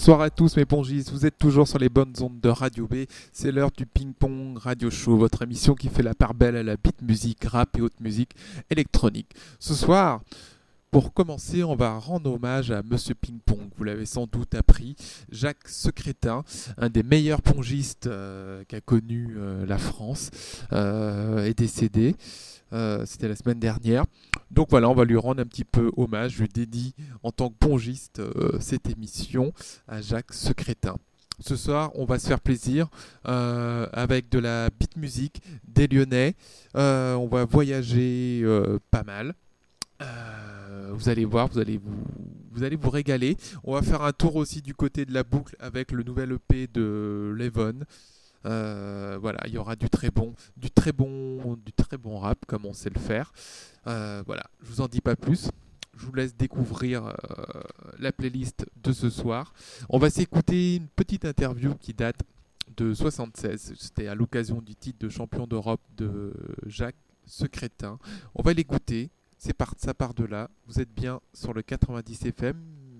Bonsoir à tous mes pongistes, vous êtes toujours sur les bonnes ondes de Radio B, c'est l'heure du ping-pong radio show, votre émission qui fait la part belle à la beat musique, rap et haute musique électronique. Ce soir, pour commencer, on va rendre hommage à Monsieur Ping-Pong, vous l'avez sans doute appris, Jacques Secrétin, un des meilleurs pongistes qu'a connu la France, est décédé. C'était la semaine dernière. Donc voilà, on va lui rendre un petit peu hommage. Je lui dédie en tant que pongiste cette émission à Jacques Secrétin. Ce soir, on va se faire plaisir avec de la beat music, des Lyonnais. On va voyager pas mal. Vous allez voir, vous allez vous régaler. On va faire un tour aussi du côté de la boucle avec le nouvel EP de Levon. Voilà, il y aura du très bon rap comme on sait le faire. Voilà, je vous en dis pas plus. Je vous laisse découvrir la playlist de ce soir. On va s'écouter une petite interview qui date de 76. C'était à l'occasion du titre de champion d'Europe de Jacques Secrétin. On va l'écouter. Ça part de là. Vous êtes bien sur le 90 FM,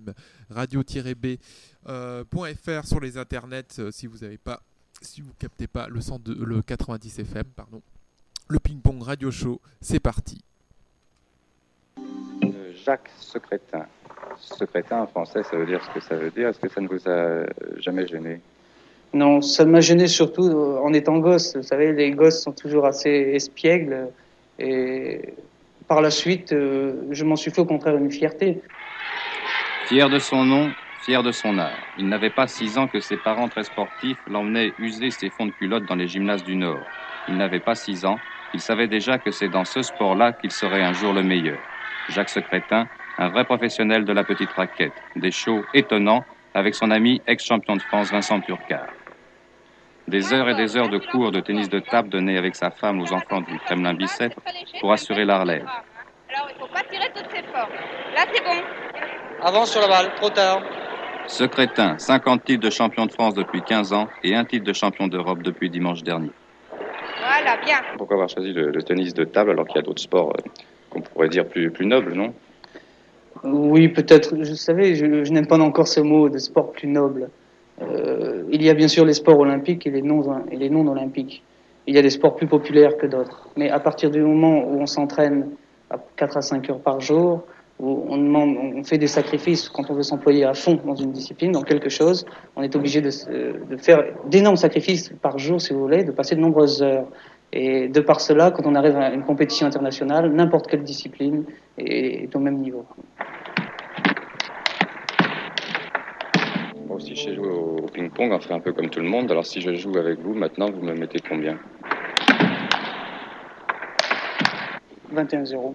radio-b.fr sur les internets si vous captez pas le 90 FM, pardon. Le ping-pong radio show, c'est parti. Jacques Secrétin. Secrétin en français, ça veut dire ce que ça veut dire. Est-ce que ça ne vous a jamais gêné? Non, ça m'a gêné surtout en étant gosse. Vous savez, les gosses sont toujours assez espiègles. Et par la suite, je m'en suis fait au contraire une fierté. Fier de son nom, fier de son art. Il n'avait pas 6 ans que ses parents très sportifs l'emmenaient user ses fonds de culotte dans les gymnases du Nord. Il n'avait pas 6 ans. Il savait déjà que c'est dans ce sport-là qu'il serait un jour le meilleur. Jacques Secrétin, un vrai professionnel de la petite raquette. Des shows étonnants avec son ami ex-champion de France Vincent Turcard. Des heures et des heures de cours de tennis de table donnés avec sa femme aux enfants du Kremlin-Bicêtre pour assurer la relève. Alors, il ne faut pas tirer toutes ses forces. Là, c'est bon. Avance sur la balle, trop tard. Secrétin, 50 titres de champion de France depuis 15 ans et un titre de champion d'Europe depuis dimanche dernier. Voilà, bien. Pourquoi avoir choisi le tennis de table alors qu'il y a d'autres sports qu'on pourrait dire plus nobles, non? Oui, peut-être. Vous savez, je n'aime pas encore ce mot de sport plus noble. Il y a bien sûr les sports olympiques et les non olympiques. Il y a des sports plus populaires que d'autres. Mais à partir du moment où on s'entraîne à 4 à 5 heures par jour, où on fait des sacrifices quand on veut s'employer à fond dans une discipline, dans quelque chose, on est obligé de faire d'énormes sacrifices par jour, si vous voulez, de passer de nombreuses heures. Et de par cela, quand on arrive à une compétition internationale, n'importe quelle discipline est au même niveau. Moi aussi, je sais jouer au ping-pong, on fait un peu comme tout le monde. Alors si je joue avec vous, maintenant, vous me mettez combien? 21-0.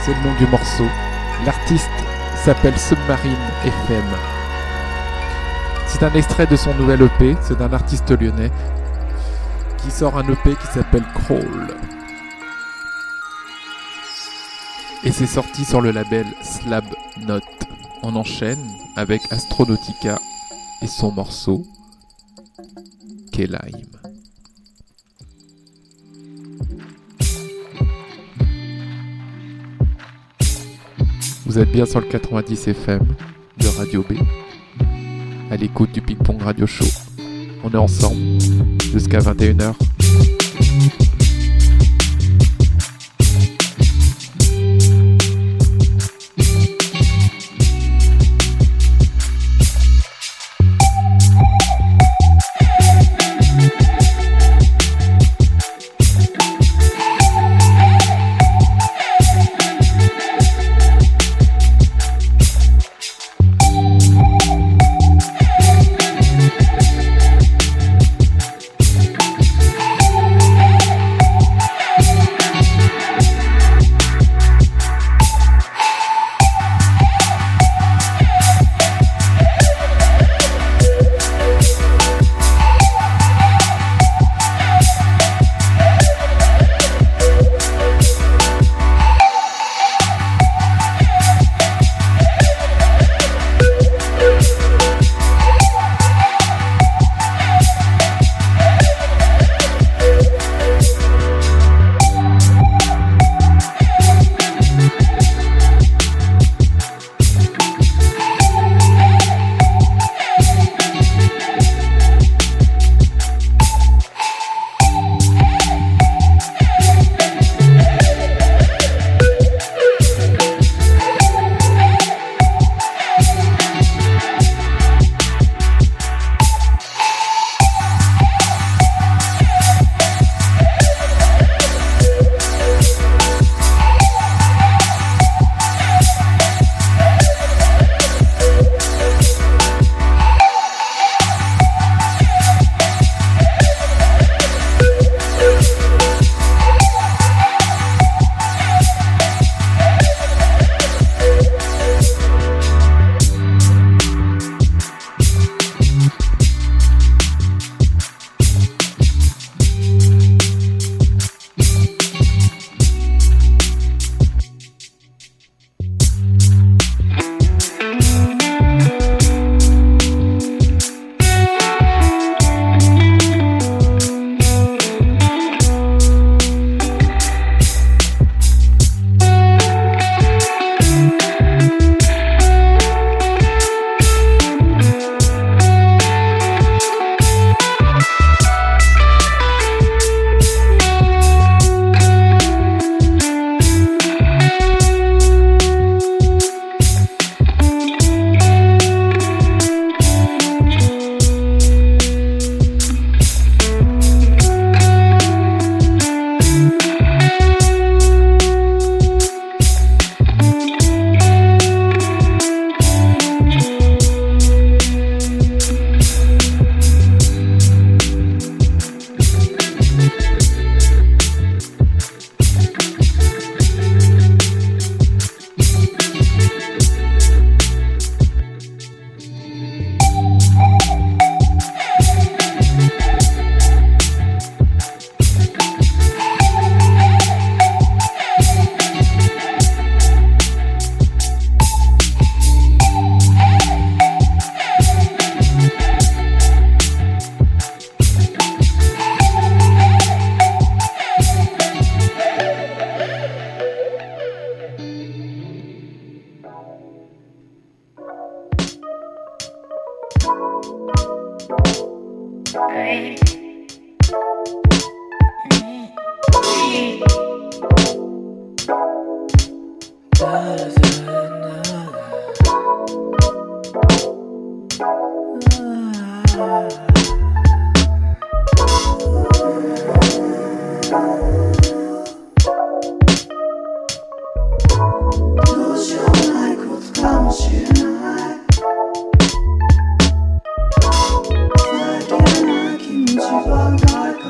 c'est le nom du morceau. L'artiste s'appelle Submarine FM. C'est un extrait de son nouvel EP, c'est d'un artiste lyonnais qui sort un EP qui s'appelle Crawl. Et c'est sorti sur le label Slab Note. On enchaîne avec Astronautica et son morceau K-Lime. Vous êtes bien sur le 90 FM de Radio B, à l'écoute du Ping Pong Radio Show. On est ensemble jusqu'à 21h.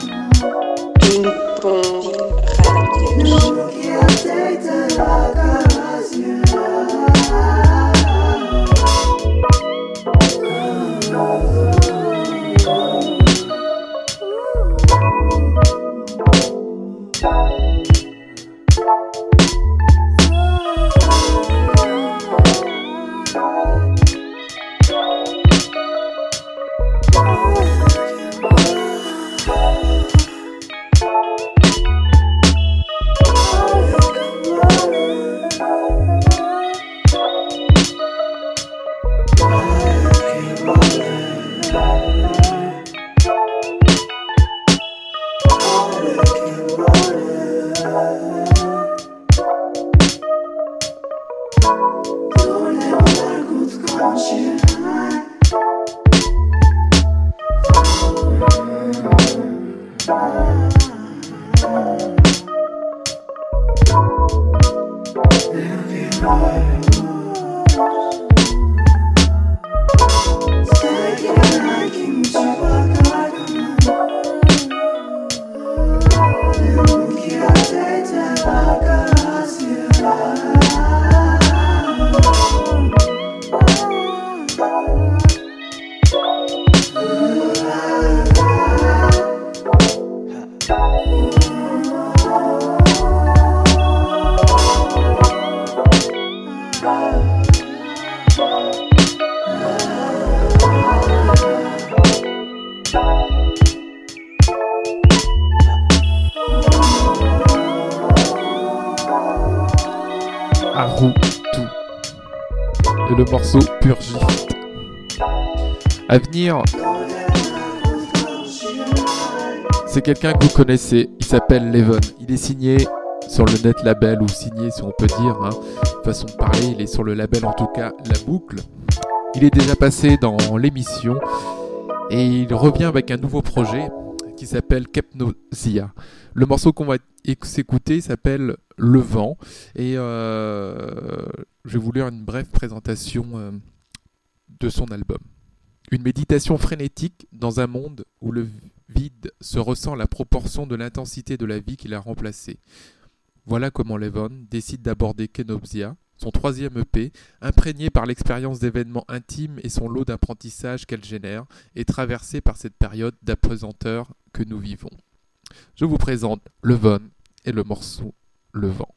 Ping Pong Radio. Et le morceau Purgiste. À venir, c'est quelqu'un que vous connaissez, il s'appelle Levon. Il est signé sur le net label, ou signé si on peut dire, hein. Façon de parler, il est sur le label en tout cas La Boucle. Il est déjà passé dans l'émission et il revient avec un nouveau projet qui s'appelle Kepnosia. Le morceau qu'on va s'écouter s'appelle Le Vent et je vais vous lire une brève présentation de son album. Une méditation frénétique dans un monde où le vide se ressent à la proportion de l'intensité de la vie qui l'a remplacé. Voilà comment Levon décide d'aborder Kenobsia, son troisième EP, imprégné par l'expérience d'événements intimes et son lot d'apprentissage qu'elle génère, et traversé par cette période d'apesanteur que nous vivons. Je vous présente Levon et le morceau Le Vent.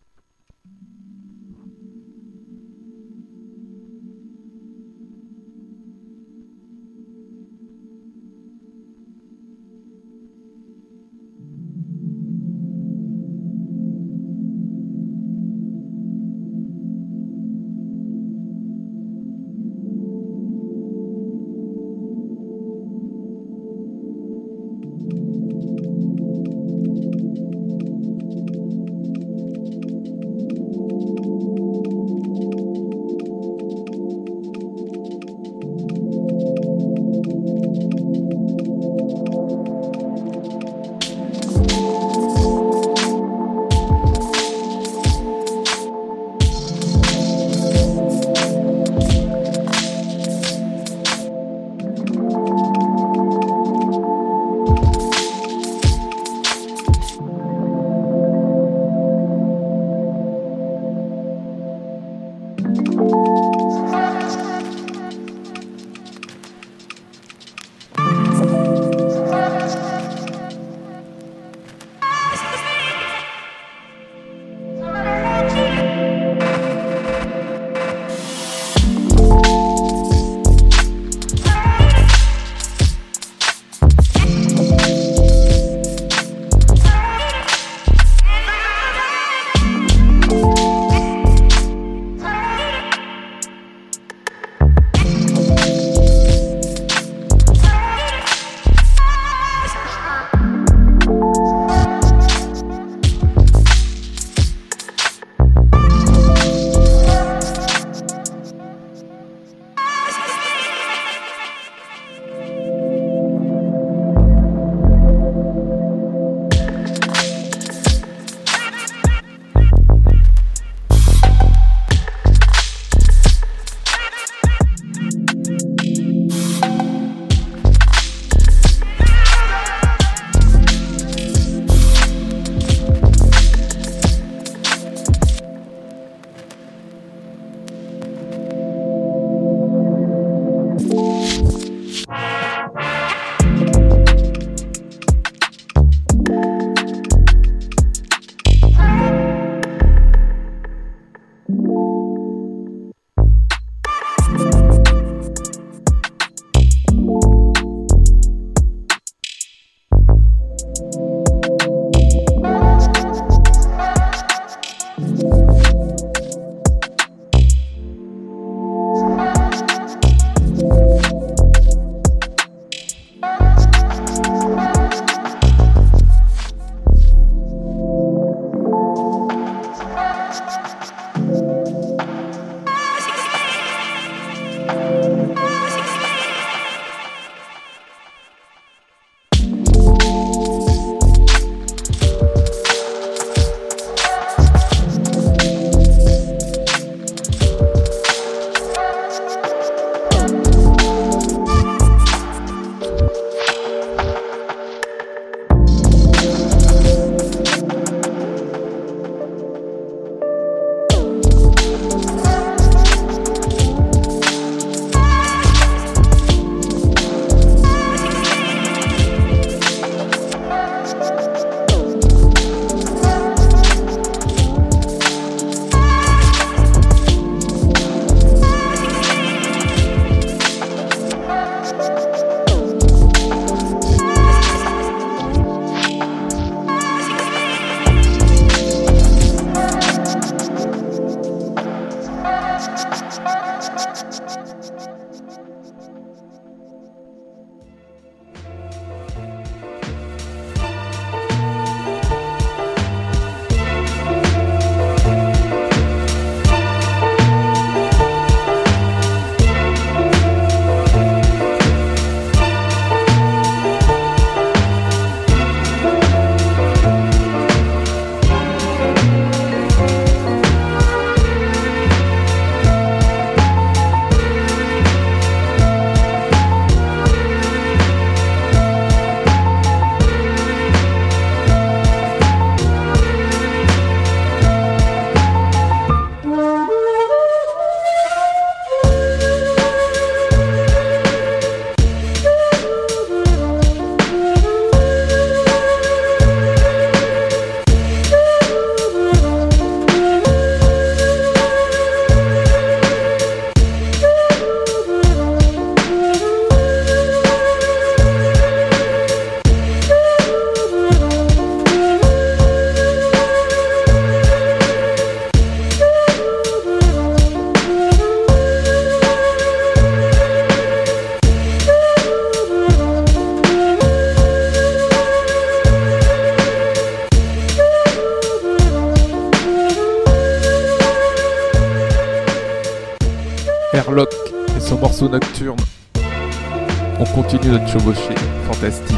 oiseaux nocturnes. On continue notre chevauchée fantastique.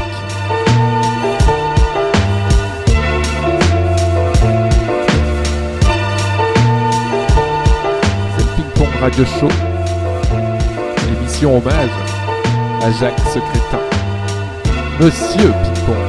C'est le Ping Pong Radio Show. Émission hommage à Jacques Secrétin. Monsieur Ping Pong.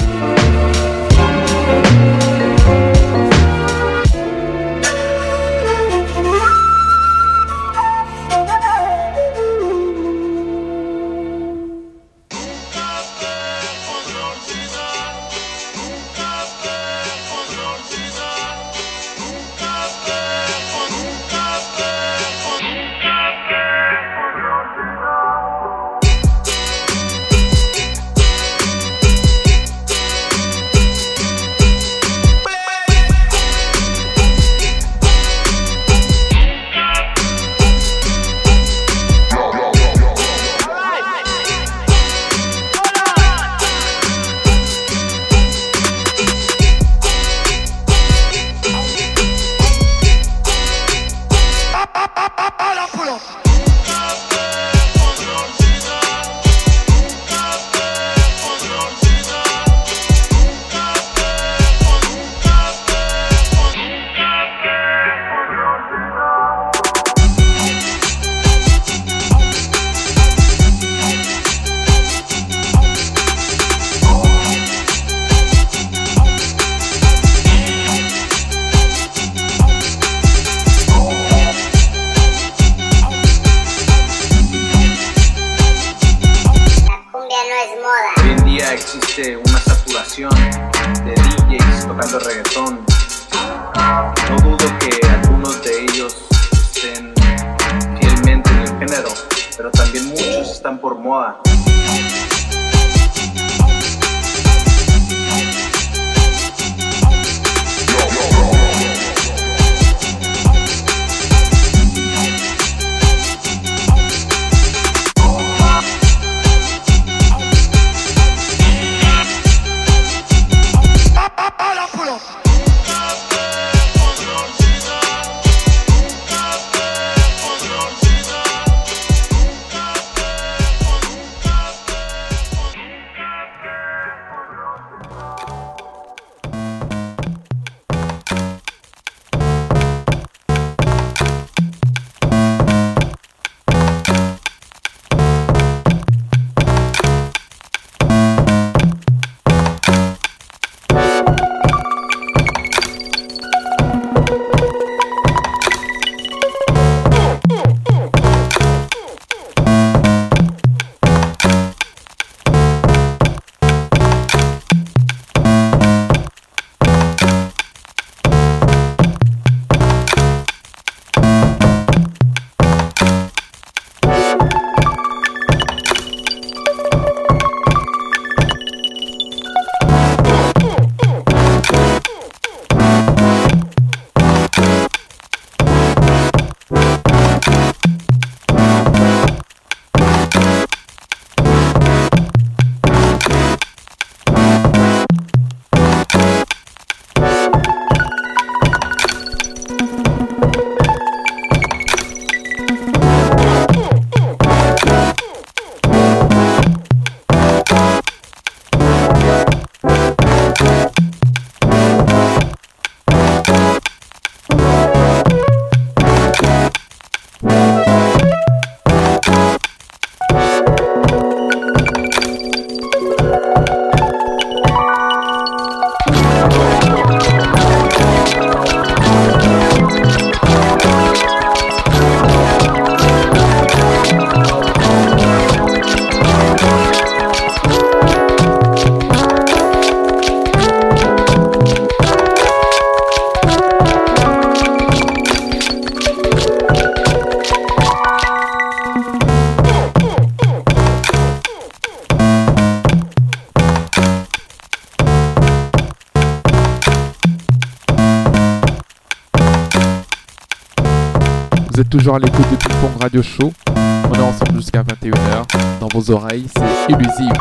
Vous êtes toujours à l'écoute du Ping Pong Radio Show. On est ensemble jusqu'à 21h. Dans vos oreilles, c'est Illusive.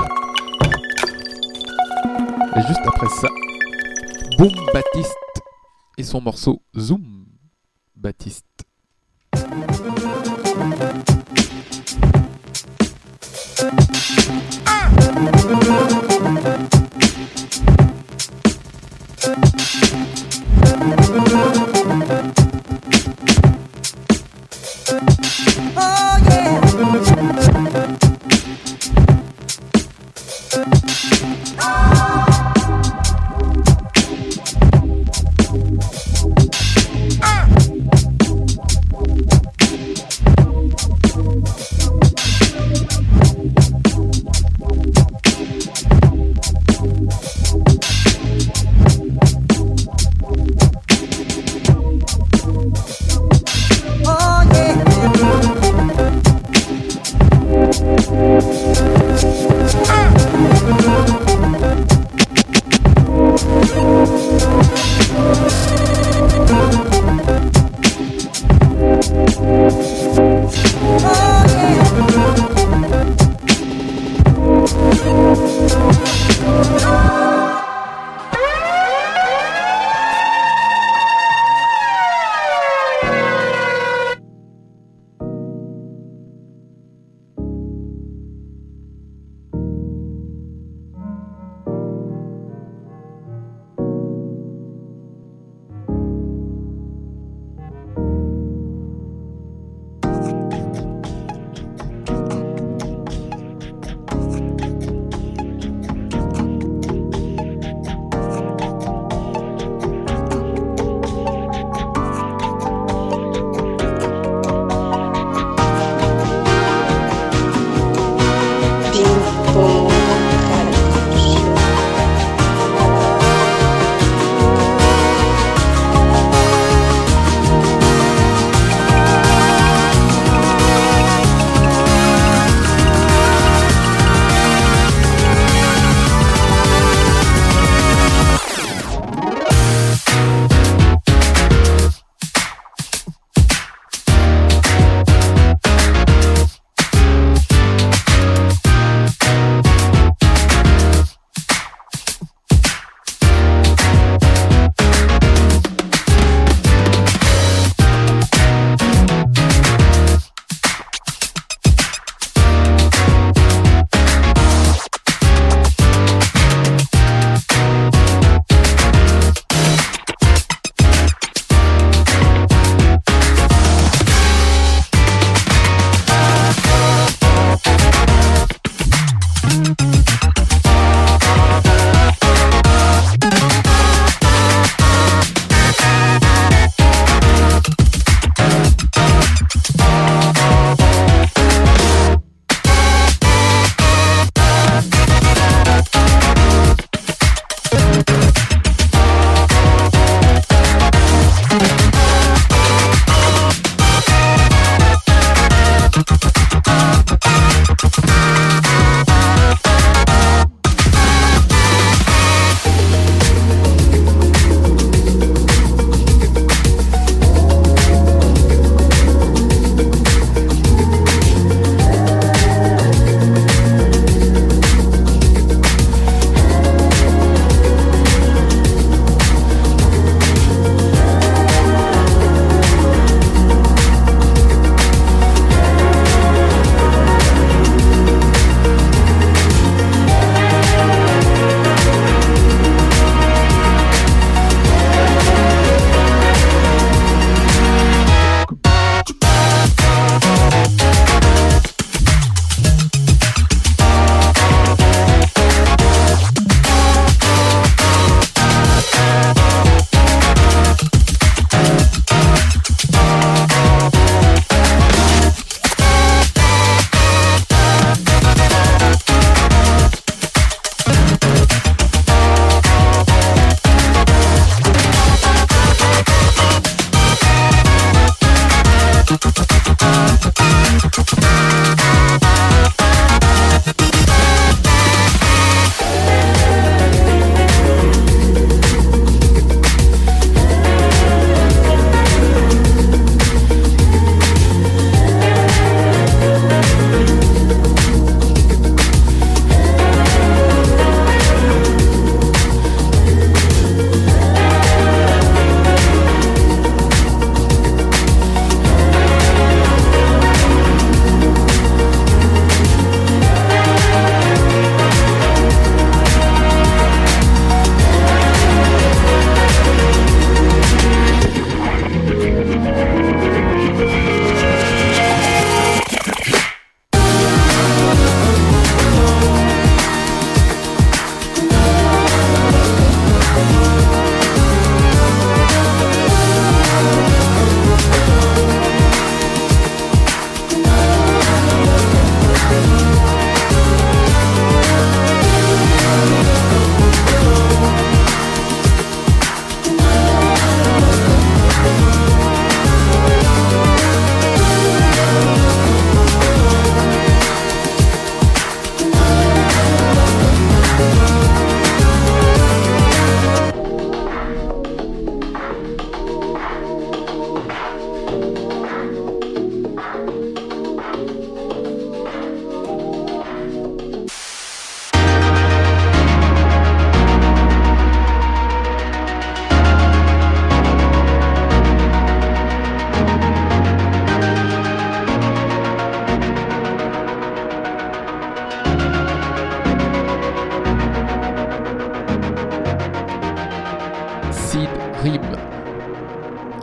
Et juste après ça, Boom Baptiste et son morceau Zoom Baptiste.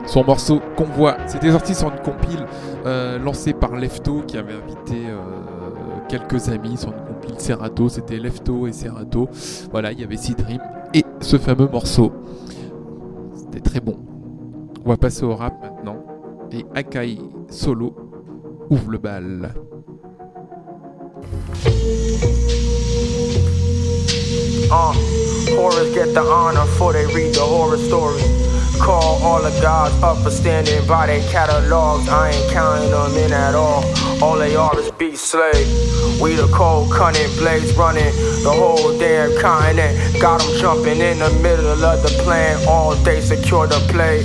son morceau Convoi. C'était sorti sur une compile lancée par Lefto qui avait invité quelques amis sur une compile Serato. C'était Lefto et Serato. Voilà, il y avait Seedream et ce fameux morceau. C'était très bon. On va passer au rap maintenant. Et Akai Solo ouvre le bal. Horrors get the honor for they read the horror story. Call all the gods up for standing by their catalogs. I ain't counting them in at all. All they are is beast slave. We the cold cunning blades running the whole damn continent. Got them jumping in the middle of the plan. All day secure the play.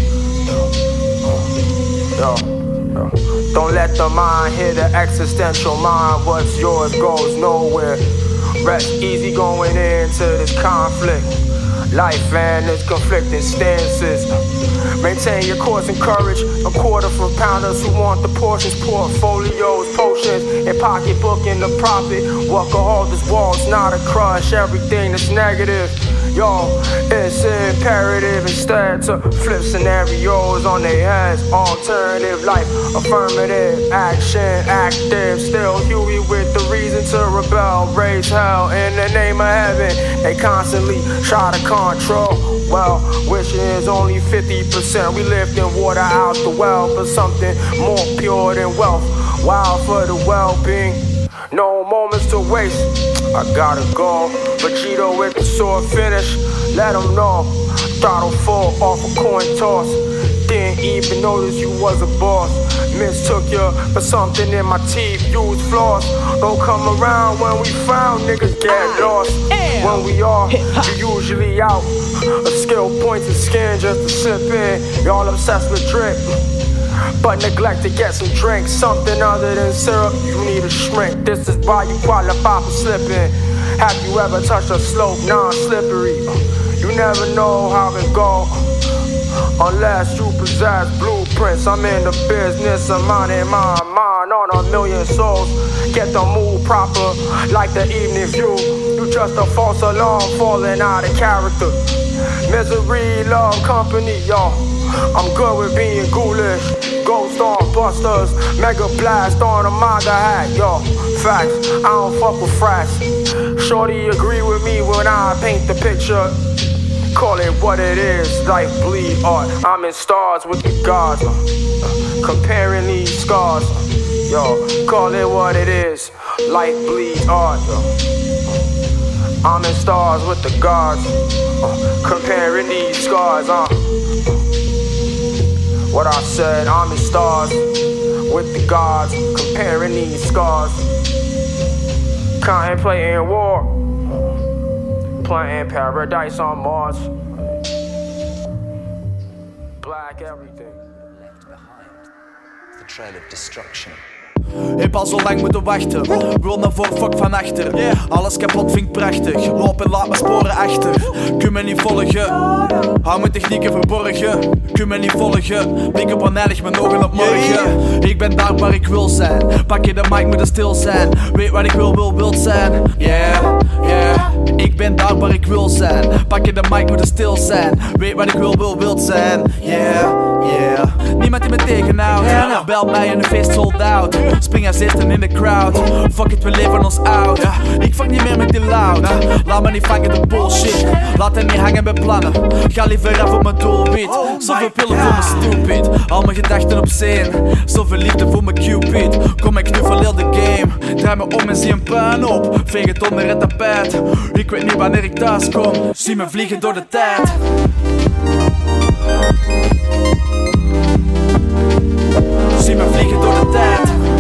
Don't let the mind hit the existential mind. What's yours goes nowhere. Rest easy going into this conflict. Life and its conflicting stances. Maintain your course and courage. A quarter for pounders who want the portions. Portfolios, potions, and pocketbook in the profit. Workaholics walls, not a crush. Everything that's negative, yo, it's imperative instead to flip scenarios on their heads. Alternative life, affirmative action, active. Still Huey with the reason to rebel. Raise hell in the name of heaven. They constantly try to control. Well, wishing is only 50%. We lifting water out the well for something more pure than wealth. Wild for the well-being. No moments to waste. I gotta go. Vegito with the sword finish. Let them know. Throttle full off a coin toss. Didn't even notice you was a boss. Mistook you for something in my teeth. Use floss. Don't come around when we found. Niggas get lost. When we are, you usually out. A skill points and skin just to slip in. Y'all obsessed with drip, but neglect to get some drink. Something other than syrup, you need a shrink. This is why you qualify for slipping. Have you ever touched a slope non-slippery? You never know how it go unless you possess blueprints. I'm in the business of minding my mind on a million souls. Get the mood proper like the evening view. You just a false alarm falling out of character. Misery, love, company, y'all. I'm good with being ghoulish. Ghost on busters, mega blast on a manga hat, yo. Facts, I don't fuck with frats. Shorty agree with me when I paint the picture. Call it what it is, life bleed art. I'm in stars with the gods, comparing these scars. Yo, call it what it is, life bleed art. I'm in stars with the gods, comparing these scars. What I said, I'm in stars with the gods, comparing these scars. Contemplating war, planting paradise on Mars. Black everything. Left behind the trail of destruction. Heb al zo lang moeten wachten. Wil naar voor, fuck van achter. Alles kapot vind ik prachtig. Loop en laat mijn sporen achter. Kun me niet volgen. Hou mijn technieken verborgen. Kun me niet volgen. Blik op oneindig mijn ogen op morgen. Ik ben daar waar ik wil zijn. Pak je de mic, moet er stil zijn. Weet wat ik wil wild zijn. Yeah, yeah. Ik ben daar waar ik wil zijn. Pak je de mic, moet er stil zijn. Weet wat ik wil wild zijn. Yeah, yeah. Niemand die me tegenhoudt. Bel mij en de feest sold out. Spring en zitten in de crowd. Fuck it, we leven ons out. Ik fuck niet meer met die loud. Laat me niet vangen de bullshit. Laat hem niet hangen bij plannen. Ga liever af op mijn doelwit. Zoveel pillen voor me stupid. Al mijn gedachten op zee. Zoveel liefde voor mijn cupid. Kom ik knuffel heel de game. Draai me om en zie een puin op. Veeg het onder het tapijt. Ik weet niet wanneer ik thuis kom. Zie me vliegen door de tijd. Zie me vliegen door de tijd.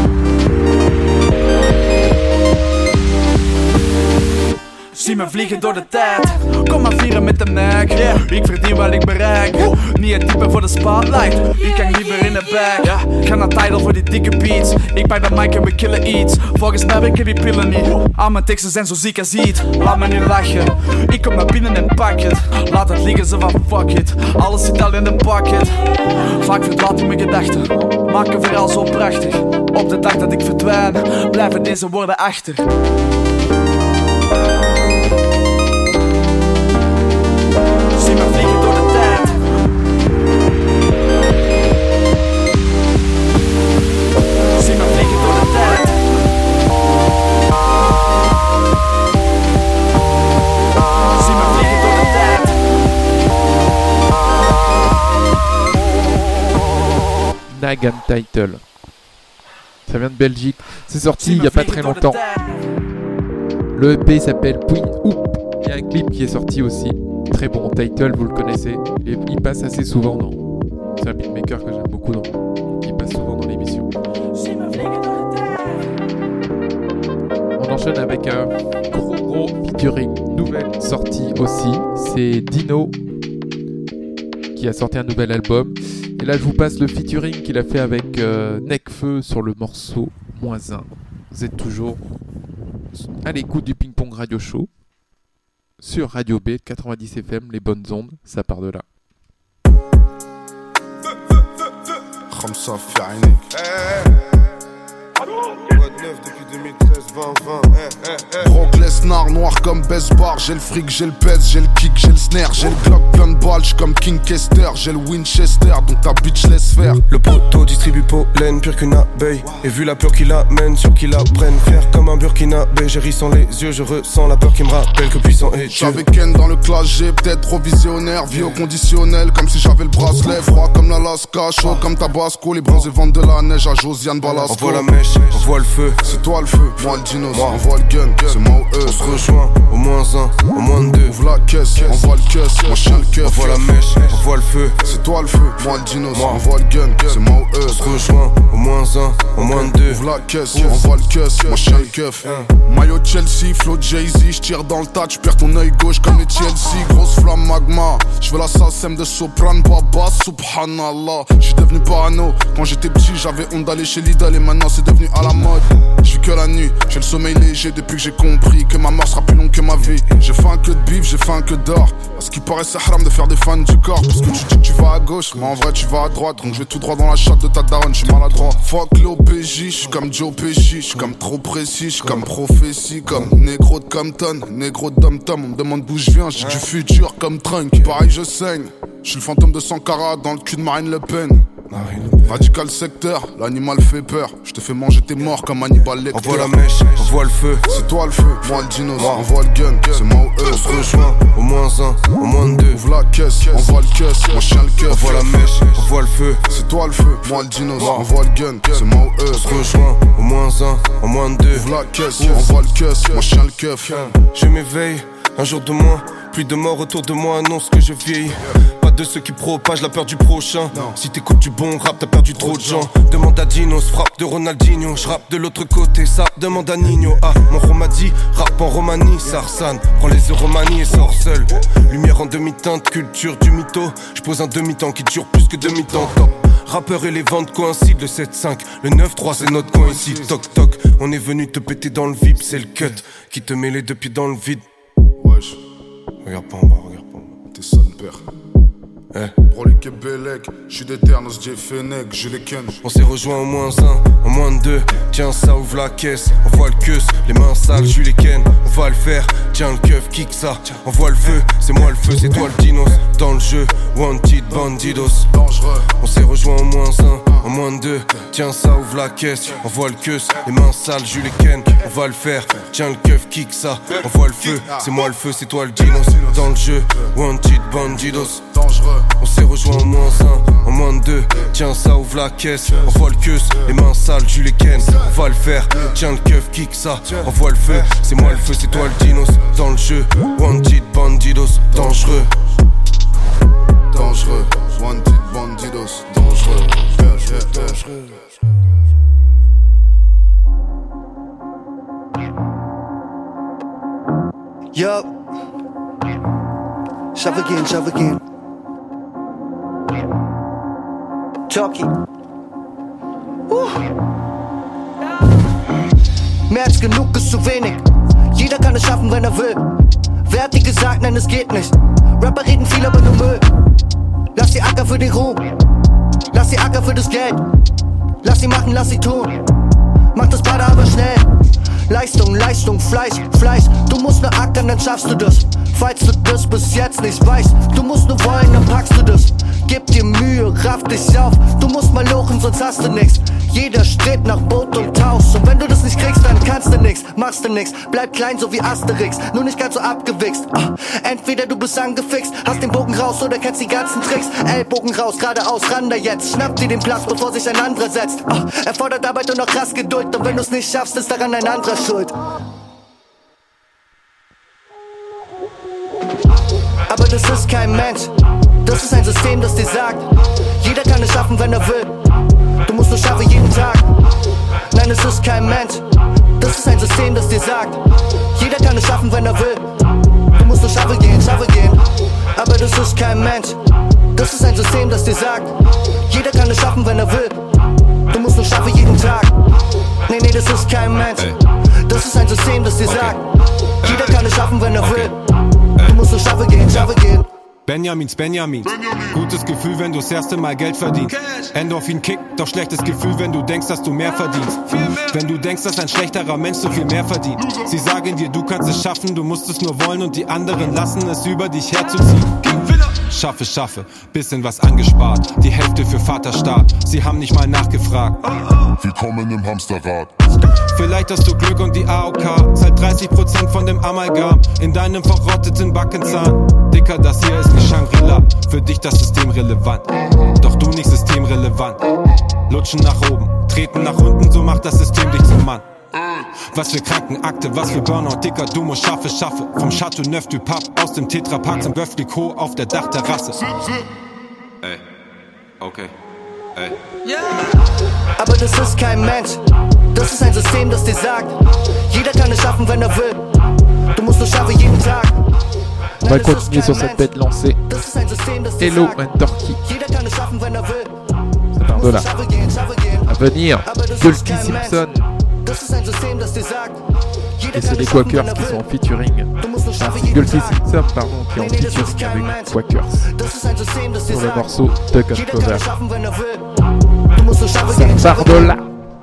Zie me vliegen door de tijd. Kom maar vieren met de nek. Ik verdien wat ik bereik. Niet het type voor de spotlight. Ik hang liever in de bag. Ga naar Tidal voor die dikke beats. Ik pak de mic en we killen iets. Volgens mij werken die pillen niet. Al mijn teksten zijn zo ziek als iets. Laat me niet lachen. Ik kom naar binnen en pak het. Laat het liggen zo van fuck it. Alles zit al in de pocket. Vaak verdwaalt in mijn gedachten. Maak een verhaal zo prachtig. Op de dag dat ik verdwijn, blijven deze woorden achter. Zie me vliegen door de tijd. Nag Untitled. Ça vient de Belgique. C'est sorti il n'y a pas très longtemps. Le EP s'appelle Point Hoop. Il y a un clip qui est sorti aussi. Très bon title, vous le connaissez. Il passe assez souvent dans... C'est un beatmaker que j'aime beaucoup. Il passe souvent dans l'émission. On enchaîne avec un gros featuring. Nouvelle sortie aussi. C'est Dino qui a sorti un nouvel album. Et là, je vous passe le featuring qu'il a fait avec Nekfeu sur le morceau -1. Vous êtes toujours à l'écoute du Ping Pong Radio Show sur Radio B 90 FM, les bonnes ondes, ça part de là. Khamsa fi aynik. Quoi de neuf depuis 2013, 2020. Brock Lesnar, noir comme Besbar. J'ai le fric, j'ai le pèse, j'ai le kick, j'ai le snare. J'ai le Glock plein de balles, j'suis comme King Kester. J'ai le Winchester, donc ta bitch laisse faire. Le poteau distribue pollen, pire qu'une abeille. Et vu la peur qu'il amène, sûr qu'il apprenne. Faire comme un burkinabé, j'ai ri sans les yeux. Je ressens la peur qui me rappelle que puissant est Dieu. J'avais Ken dans le clash G, peut-être trop visionnaire. Vie au conditionnel, comme si j'avais le bracelet. Froid comme l'Alaska, chaud comme Tabasco. Les bronzés vendent de la neige à Josiane Balasco. On voit la mèche, on voit le feu. C'est toi le feu, moi le dinos, on voit le gun, c'est moi ou eux. On se rejoint au -1, au -2. Ouvre la caisse, on voit le caisse, moi chien le keuf. On voit la mèche, on voit le feu. C'est toi le feu, moi le dinos, on voit le gun, c'est moi ou eux. On se rejoint au -1, au -2. Ouvre la caisse, on voit le caisse, moi chien le keuf. Maillot Chelsea, flow Jay-Z, j'tire dans le tas, j'perds ton œil gauche comme les Chelsea. Grosse flamme magma, j'veux la SACEM de Soprano, Baba, subhanallah. J'suis devenu parano, quand j'étais petit j'avais honte d'aller chez Lidl et maintenant c'est devenu à la mode. J'vis que la nuit, j'ai le sommeil léger depuis que j'ai compris que ma mort sera plus longue que ma vie. J'ai faim que de bif, j'ai faim que d'or. À ce qui paraît c'est haram de faire des fans du corps. Parce que tu dis que tu vas à gauche, mais en vrai tu vas à droite. Donc je vais tout droit dans la chatte de ta daronne, j'suis maladroit. Fuck l'OPJ, j'suis comme Joe Pesci. J'suis comme trop précis, j'suis comme prophétie. Comme négro de Compton, négro de Dom Tom. On me demande d'où je viens, j'ai du futur comme Trunk. Pareil je saigne, j'suis le fantôme de Sankara dans le cul de Marine Le Pen. Radical secteur, l'animal fait peur. Je te fais manger tes morts comme Hannibal Lecter. On voit la mèche, on voit le feu. C'est toi le feu, moi le dinos, on voit le gun, c'est moi ou eux. On se rejoint au -1, au -2. Ouvre la caisse, on voit le caisse, moi chien le keuf. On voit la mèche, on voit le feu. C'est toi le feu, moi le dinos, on voit le gun, c'est moi ou eux. On se rejoint au -1, au -2. Ouvre la caisse, on voit le caisse, moi chien le keuf. Je m'éveille, un jour de moins. Plus de morts autour de moi annonce que je vieillis. Pas de ceux qui propagent la peur du prochain. Si t'écoutes du bon rap, t'as perdu trop de gens. Demande à Dinos, frappe de Ronaldinho. Je rappe de l'autre côté, ça demande à Nino. Ah, mon Romadi, rap en Romanie. Sarsan, prends les Euromanies et sors seul. Lumière en demi-teinte, culture du mytho. Je pose un demi-temps qui dure plus que demi-temps. Top. Rappeur et les ventes coïncident, le 7-5, le 9-3 c'est notre coin ici. Toc toc, on est venu te péter dans le vip, c'est le cut qui te met les deux pieds dans le vide. Wesh. Regarde pas en bas, regarde pas en bas. T'es son père. Brolik et Belek, j'suis d'Eternos, J. Fennec, j'ai les Ken. On s'est rejoint au -1, au -2. Tiens ça, ouvre la caisse. On voit le queus, les mains sales, j'suis les Ken. On va le faire, tiens le keuf, kick ça. On voit le feu, c'est moi le feu, c'est toi le dinos. Dans le jeu, wanted bandidos. Dangereux. On s'est rejoint au -1, au -2. Tiens ça, ouvre la caisse. On voit le queus, les mains sales, j'suis les Ken. On va le faire, tiens le keuf, kick ça. On voit le feu, c'est moi le feu, c'est toi le dinos. Dans le jeu, wanted bandidos. Dangereux. On s'est rejoint au -1, au -2. Tiens ça, ouvre la caisse. On voit le queus, les mains sales, j'suis les Ken. On va le faire, tiens le keuf, kick ça. On voit le feu, c'est moi le feu, c'est toi le dinos. Dans le jeu, wanted bandidos. Dangereux. Dangereux, wanted bandidos. Dangereux, dangereux. Yup. Shove again, shove again. Chucky. Mehr als genug ist zu wenig. Jeder kann es schaffen, wenn er will. Wer hat dir gesagt, nein, es geht nicht? Rapper reden viel, aber nur Müll. Lass sie ackern für den Ruhm. Lass sie ackern für das Geld. Lass sie machen, lass sie tun. Mach das beide aber schnell. Leistung, Leistung, Fleiß, Fleiß. Du musst nur ackern, dann schaffst du das. Falls du das bis jetzt nicht weißt, du musst nur wollen, dann packst du das. Gib dir Mühe, raff dich auf. Du musst mal lochen, sonst hast du nix. Jeder strebt nach Boot und Tausch. Und wenn du das nicht kriegst, dann kannst du nix. Machst du nix, bleib klein so wie Asterix. Nur nicht ganz so abgewichst. Entweder du bist angefixt, hast den Bogen raus oder kennst die ganzen Tricks. Ellbogen raus, geradeaus, ran da jetzt. Schnapp dir den Platz, bevor sich ein anderer setzt. Erfordert Arbeit und noch krass Geduld. Und wenn du's nicht schaffst, ist daran ein anderer schuld. Aber das ist kein Mensch, das ist ein System, das dir sagt, jeder kann es schaffen, wenn er will. Du musst nur schaffen jeden Tag. Nein, es ist kein Mensch, das ist ein System, das dir sagt, jeder kann es schaffen, wenn er will. Du musst nur schaffen gehen. Aber das ist kein Mensch, das ist ein System, das dir sagt, jeder kann es schaffen, wenn er will. Du musst nur schaffen jeden Tag. Nee, das ist kein Mensch, das ist ein System, das dir sagt, jeder kann es schaffen, wenn er will. Du musst nur schaffen gehen. Benjamins, gutes Gefühl, wenn du das erste Mal Geld verdienst. Endorphin Kick, doch schlechtes Gefühl, wenn du denkst, dass du mehr verdienst. Wenn du denkst, dass ein schlechterer Mensch so viel mehr verdient. Sie sagen dir, du kannst es schaffen, du musst es nur wollen und die anderen lassen es über dich herzuziehen. Schaffe, bisschen was angespart, die Hälfte für Vaterstaat, sie haben nicht mal nachgefragt. Willkommen im Hamsterrad. Vielleicht hast du Glück und die AOK zahlt 30% von dem Amalgam in deinem verrotteten Backenzahn. Dicker, das hier ist nicht Shangri-La, für dich das System relevant, doch du nicht systemrelevant. Lutschen nach oben, treten nach unten, so macht das System dich zum Mann. Was für Krankenakte, was für Burnout, Dicker, du musst schaffe. Vom Chateau Neuf du Pape, aus dem Tetrapack zum Bœuf Clicquot auf der Dachterrasse. Ey, okay, ey. Aber das ist kein Mensch, das ist ein System, das dir sagt, jeder kann es schaffen, wenn er will. Du musst nur schaffen jeden Tag. On va continuer sur cette bête lancée. Hello Mentorki. Ça part de là. À venir, Gulky Simpson. Et c'est les Quakers qui sont en featuring. C'est Gulky Simpson, pardon, qui est en featuring avec Quakers. Sur le morceau Duck and Cover. Ça part de là.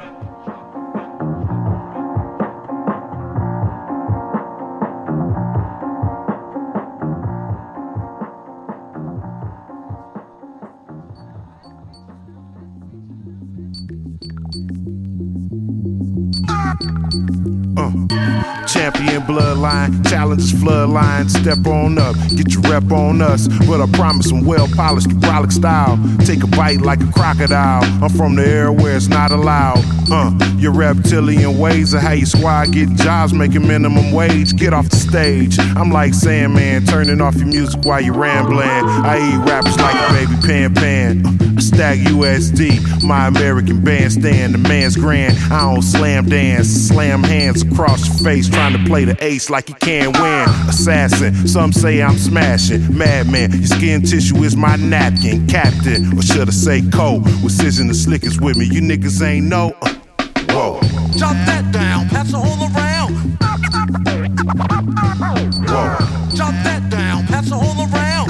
Champion bloodline, challenges floodline. Step on up, get your rep on us. But I promise I'm well polished, brolic style. Take a bite like a crocodile. I'm from the era where it's not allowed. Your reptilian ways of how your squad getting jobs, making minimum wage. Get off the stage. I'm like Sandman, turning off your music while you rambling. I eat rappers like a baby pan. I stack USD, my American bandstand. The man's grand. I don't slam dance, slam hands across your face, trying to play the ace like you can't win. Assassin, some say I'm smashing. Madman, your skin tissue is my napkin. Captain, or should I say co? With Cision the slickest with me, you niggas ain't know. Whoa. Drop that down, pass it all around. Whoa. Drop that down, pass it all around.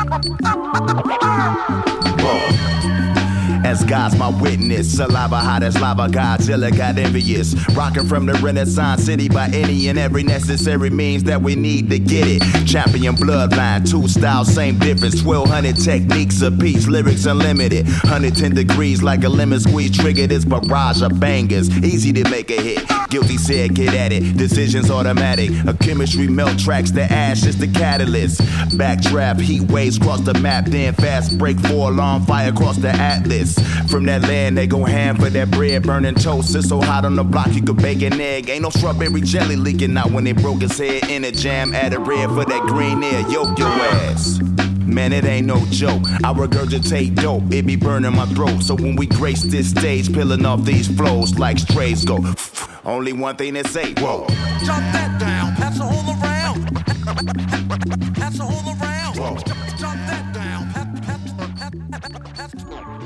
Whoa. As God's my witness, saliva hot as lava, Godzilla got envious. Rocking from the Renaissance city by any and every necessary means that we need to get it. Champion bloodline, two styles, same difference. 1200 techniques apiece, lyrics unlimited. 110 degrees like a lemon squeeze, trigger this barrage of bangers. Easy to make a hit, Guilty said get at it. Decisions automatic, a chemistry melt tracks, the ash is the catalyst. Backdraft, heat waves cross the map, then fast break for alarm fire across the atlas. From that land, they go ham for that bread, burning toast. It's so hot on the block, you could bake an egg. Ain't no strawberry jelly leaking out when they broke his head in a jam. Add a red for that green air, yoke your ass. Man, it ain't no joke. I regurgitate dope, it be burning my throat. So when we grace this stage, peeling off these flows like strays go. Only one thing to say, whoa. Drop that down, pass it all around. Pass it all around. Whoa. Drop that down, pass it all around.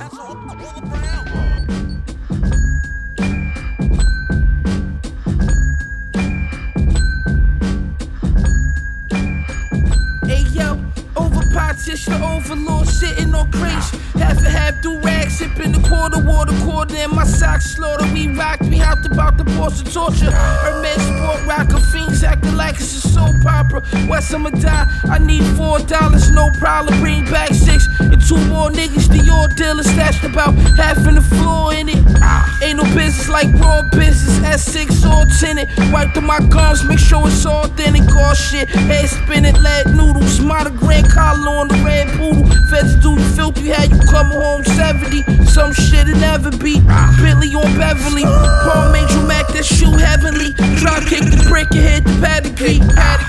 Fish the overlord sitting on crates. Half and half do rag, sipping the quarter in my socks. Slaughter, we rocked, we hopped about the balls of torture. Hermes sport rocker, fiends acting like it's a soap opera. West I'ma die, I need $4, no problem. Bring back 6 and 2 more niggas. The old dealer stashed about half in the floor in it. Ain't no business like raw business. S6 all tinted. Wipe through my gums, make sure it's all authentic. All shit, head spinning, lead noodles. Monogram collar on the red poodle. Feds do you filthy, had you come home 70. Some shit it never be. Bentley on Beverly. Paul made you Mac that shoe heavenly. Try to kick the brick and hit the pedigree.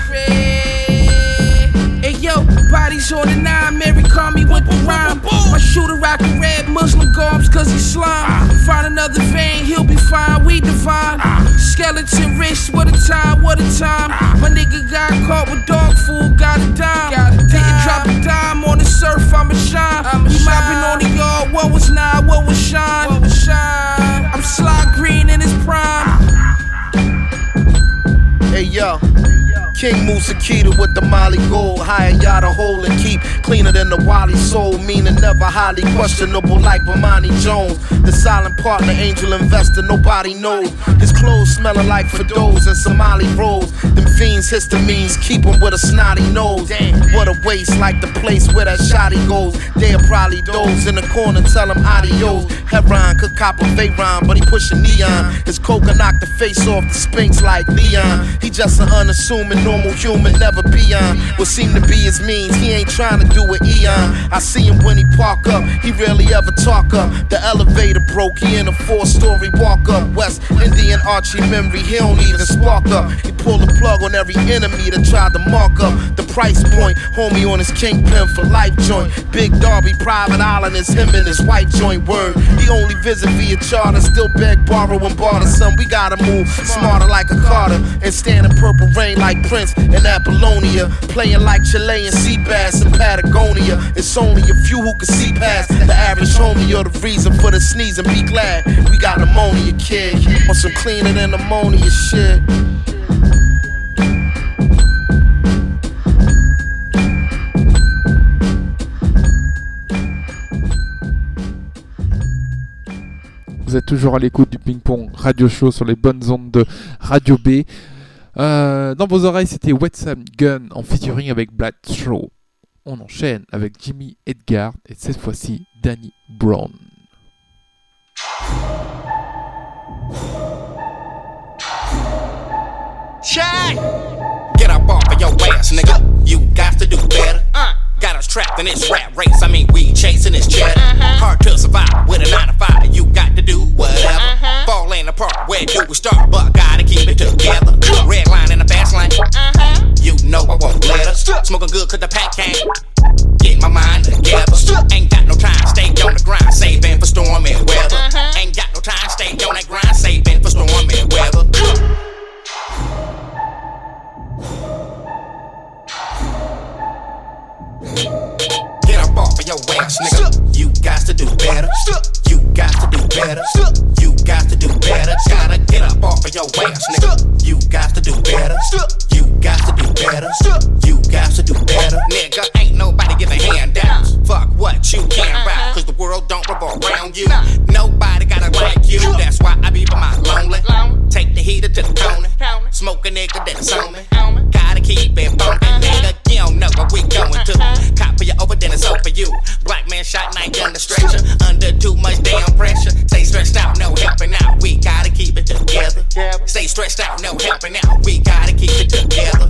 Hey yo, bodies on the 9, Mary call me with the rhyme. My shooter rockin' red Muslim garbs cause he slime. Find another vein, he'll be fine, we divine. Skeleton wrist, what a time, what a time. My nigga got caught with dog food, got a dime. Didn't drop a dime on the surf, I'ma shine. We mopping on the yard, what was 9, what was shine? I'm Sly Green in his prime. Hey yo, King Musakita with the Molly Gold. Hire y'all to hold and keep cleaner than the Wally soul. Meaning never highly questionable like Bomani Jones. The silent partner, angel investor, nobody knows. His clothes smelling like Fados and Somali rolls. Them fiends histamines keep him with a snotty nose. Damn, what a waste, like the place where that shotty goes. They'll probably doze in the corner, tell him adios. Heron could cop a Veyron, but he pushing neon. His coca knocked the face off the Sphinx like Leon. He just an unassuming normal human, never beyond what seem to be his means. He ain't trying to do an eon. I see him when he park up, he rarely ever talk up. The elevator broke, he in a 4-story walk up. West Indian Archie memory, he don't even spark up. He pulled the plug on every enemy that tried to mark up the price point. Homie on his kingpin for life joint. Big Darby, private island is him and his white joint word. He only visit via charter, still beg, borrow and barter. Son, we gotta move smarter like a Carter and stand in purple rain like Prince in Apollonia, playing like Chilean sea bass in Patagonia. It's only a few who can see past the average homie. You're the reason for the sneeze and be glad we got pneumonia, kid. On some cleaner than ammonia shit. Vous êtes toujours à l'écoute du ping-pong radio show sur les bonnes ondes de Radio B. Dans vos oreilles, c'était Wet Sam Gun en featuring avec Black Throw. On enchaîne avec Jimmy Edgar et cette fois-ci Danny Brown. Check! Get up off of your ass, nigga. You got to do better. Got us trapped in this rap race. I mean, we chasing this cheddar. Hard to survive with a 9 to 5. You got to do whatever. Falling apart, where do we start? But gotta keep it together. Red line in the fast lane. You know I won't let her. Smoking good cause the pack can't get my mind together. Ain't got no time, stay on the grind. Saving for stormy weather. Ain't got no time, stay on that grind. Saving for stormy weather. Get up off of your ass, nigga. You got to do better. You got to do better. You got to do better. Gotta get up off of your ass, nigga. You got to do better. You got to do better. You got to do better. Nigga, ain't nobody giving handouts. Fuck what you can about, cause the world don't revolve around you. Nobody gotta like you. That's why I be by my lonely. Take the heater to the corner. Smoke a nigga that's on me. Gotta keep it bumpin', nigga. You don't know what we going to. Cop for you over, then it's over for you. Black man shot, night gun the stretcher. Under too much damn pressure. Stay stressed out, no helping out. We gotta keep it together. Stay stressed out, no helping out. We gotta keep it together.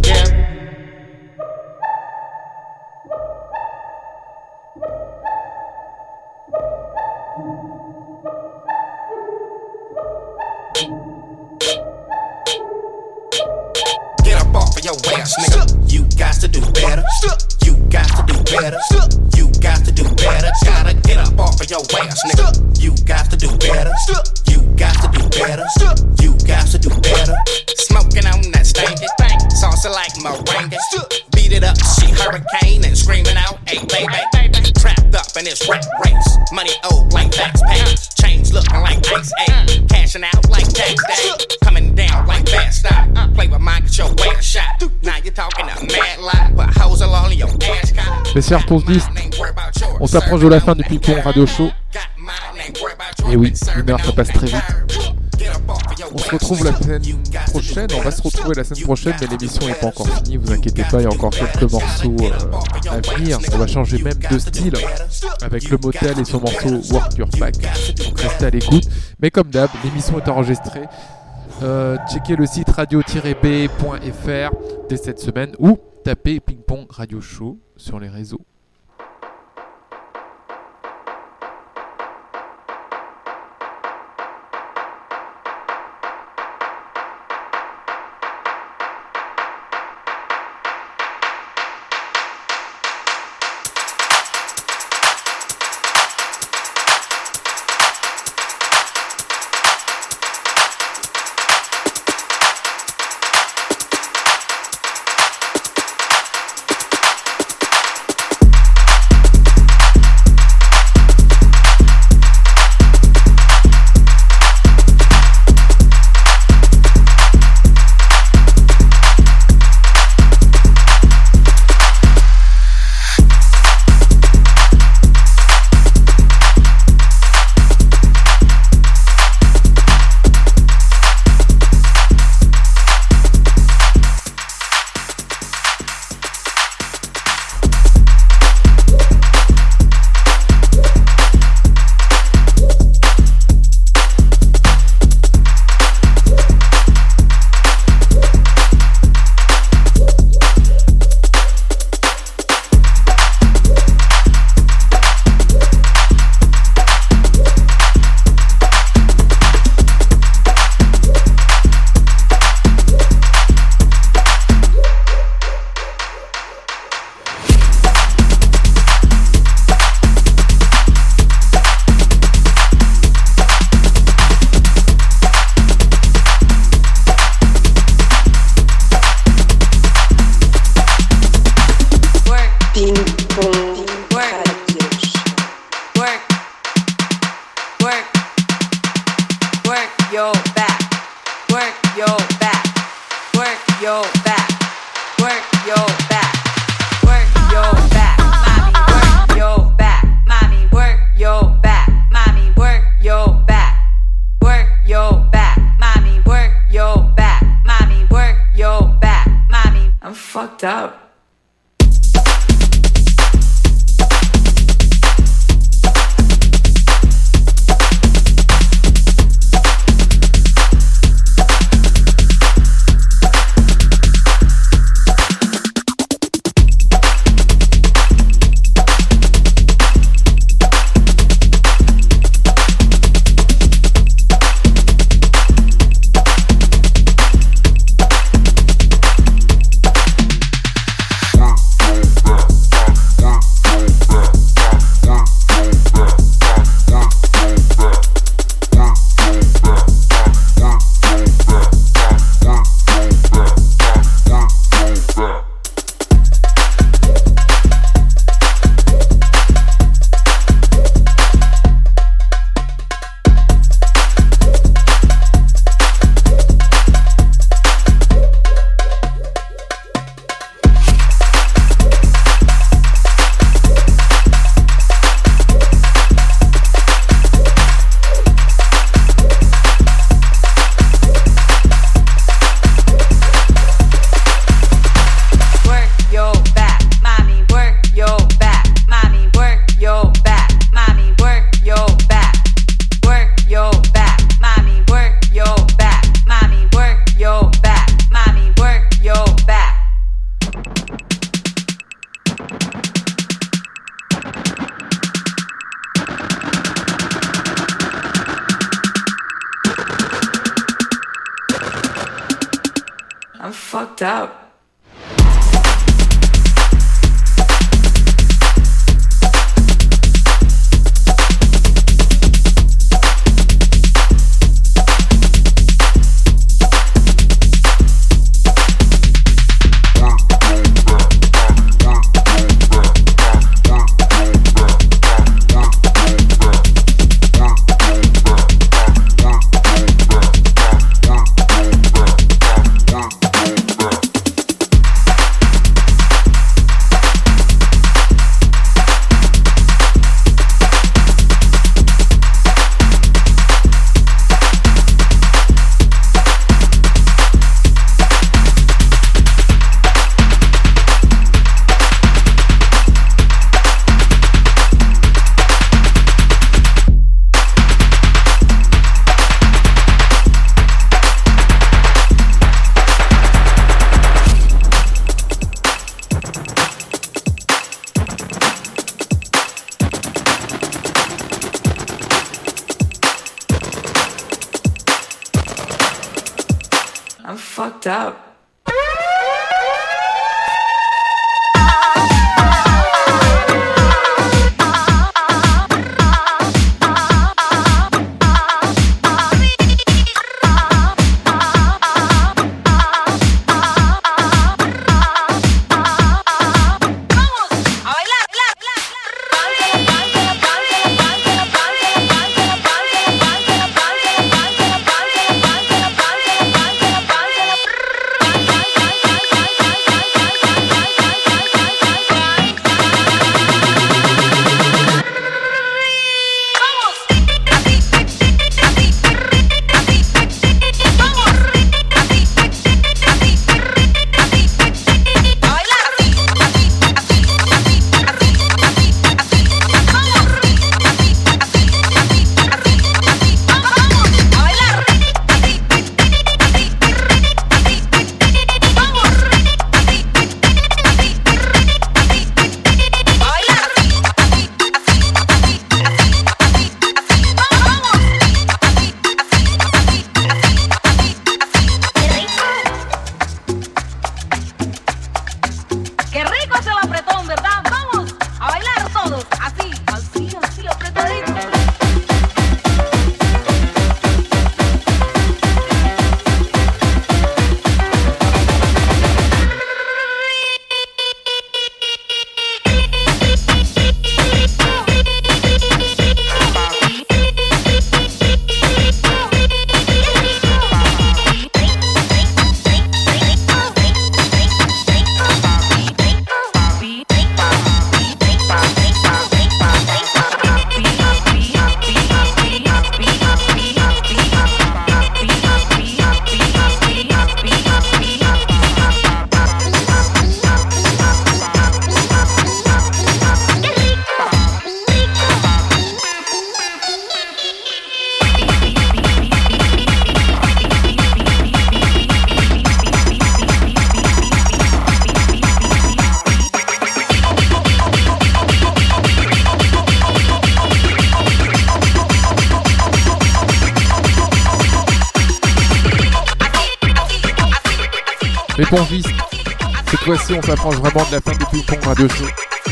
Your ass, nigga. You got to do better. You got to do better. You got to do better. Gotta get up off of your ass, nigga. You got to do better. You got to do better. You got to do better. Smoking on that stanky thing, salsa like meringue. Beat it up, she hurricane and screaming out, hey baby. Trapped up in this rap race. Money old like tax pay. Chains looking like ice age. Cashing out like tax day. Coming down like fast stop. Play with mine, get your way a shot. Now you're talking a mad lie. Put hoes all on your ass, kinda. Les chers pouces-disques, on s'approche de la fin du Ping-Pong Radio Show. Et oui, une heure ça passe très vite. On se retrouve la semaine prochaine, on va se retrouver la semaine prochaine, mais l'émission n'est pas encore finie, vous inquiétez pas, il y a encore quelques morceaux à venir. On va changer même de style avec le Motel et son morceau Work Your Back. Donc restez à l'écoute. Mais comme d'hab, l'émission est enregistrée. Checkez le site radio-b.fr dès cette semaine ou tapez Ping-Pong Radio Show sur les réseaux. I'm fucked up. out. Mais bon, vice, cette fois-ci, on s'approche vraiment de la fin du Ping-Pong Radio Show.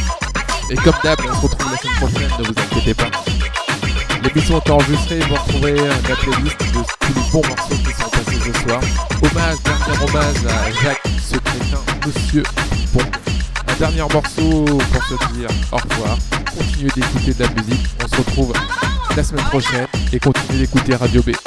Et comme d'hab, on se retrouve la semaine prochaine, ne vous inquiétez pas. L'émission est enregistrée, vous retrouverez la playlist de tous les bons morceaux qui sont passés ce soir. Dernier hommage à Jacques Secrétin, Monsieur Pong. Un dernier morceau pour se dire au revoir. Continuez d'écouter de la musique. On se retrouve la semaine prochaine et continuez d'écouter Radio B.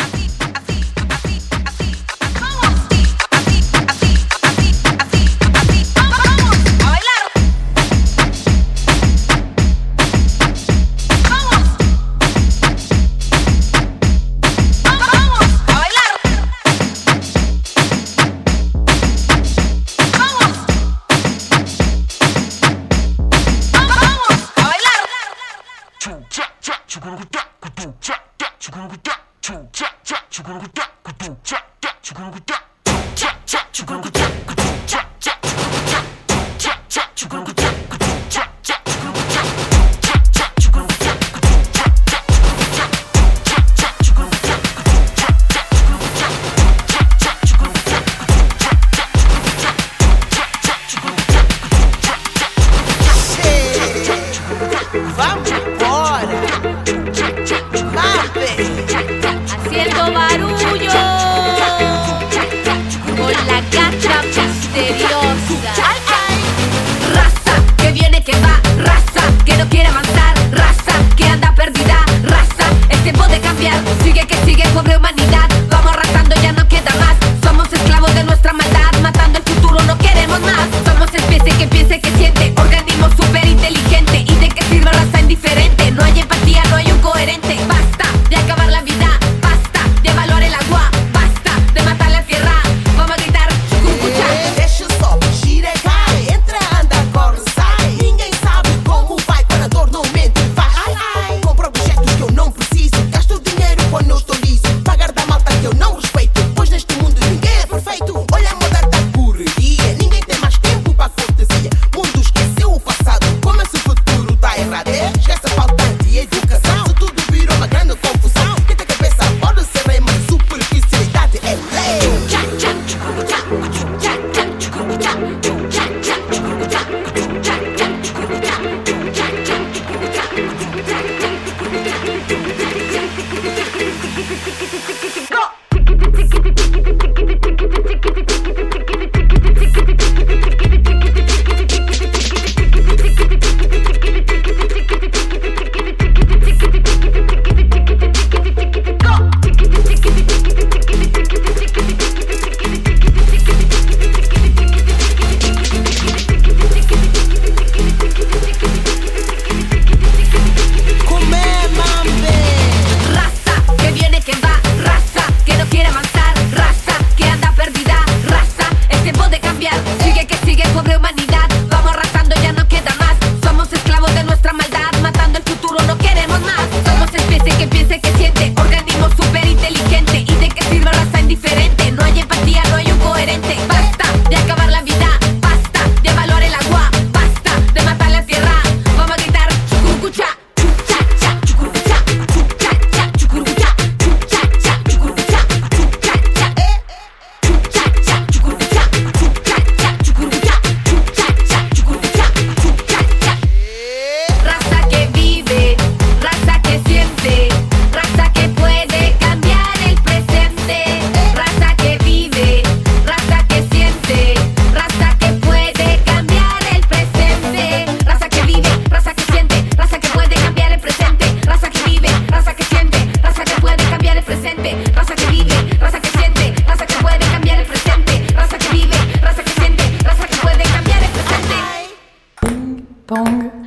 Somos especie que piense, que siente, organismo súper inteligente. ¿Y de qué sirve raza indiferente? Bong.